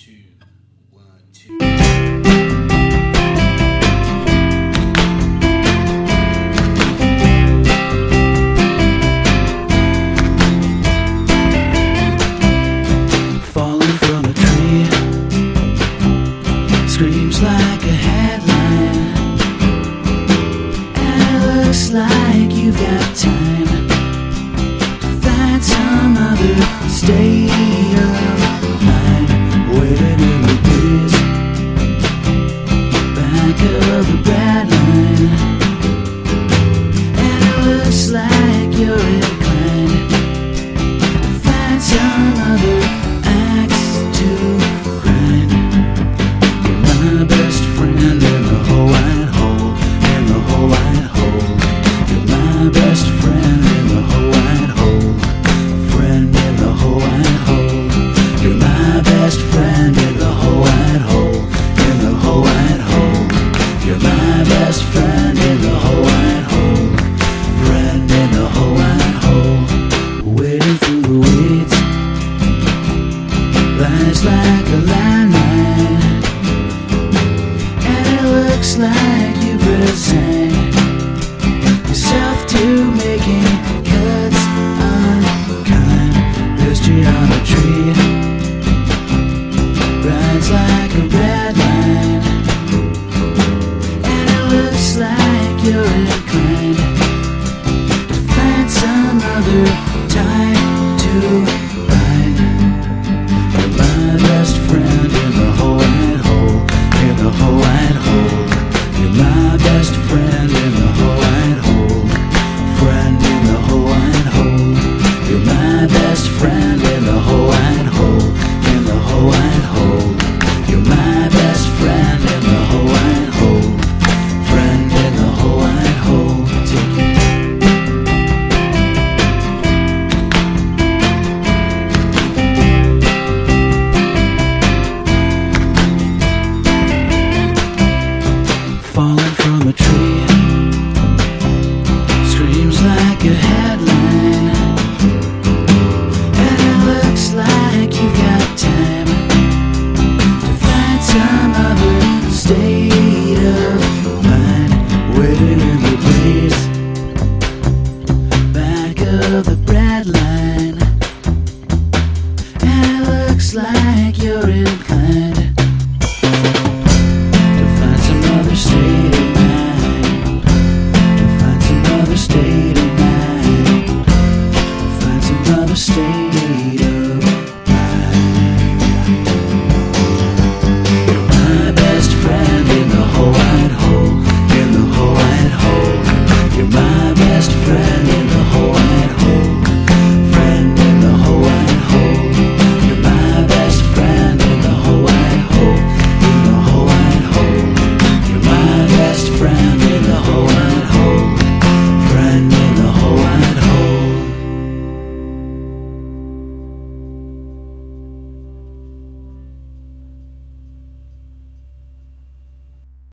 two, 1, 2. Falling from a tree screams like a headline, and it looks like you've got time to find some other state of mind. Waiting in the breeze, back of the bad line, and it looks like you're inclined to find some other axe to grind. You're my best friend in the whole wide hole, in the whole wide hole. You're my best friend in the whole wide hole, friend in the whole wide hole. You're my best friend in the whole wide hole, in the whole wide hole. You're my best friend in the whole wide hole, friend in the whole wide hole. Wading through the weeds lies like a landmine, and it looks like you've resigned yourself to making cuts unkind. This geometry rides like a red line, and it looks like you're inclined to find some other time to ride. You're my best friend in the whole wide hole, in the whole wide hole. You're my best friend in the whole wide hole, friend in the whole wide hole. You're my best friend in the whole wide hole, in the whole wide hole. You're my best friend in the whole wide hole, friend in the whole wide hole. Take it. Falling from a tree screams like a headline, and it looks like you've got time to find some other state of mind. Waiting in the breeze, back of the bread line, and it looks like you're in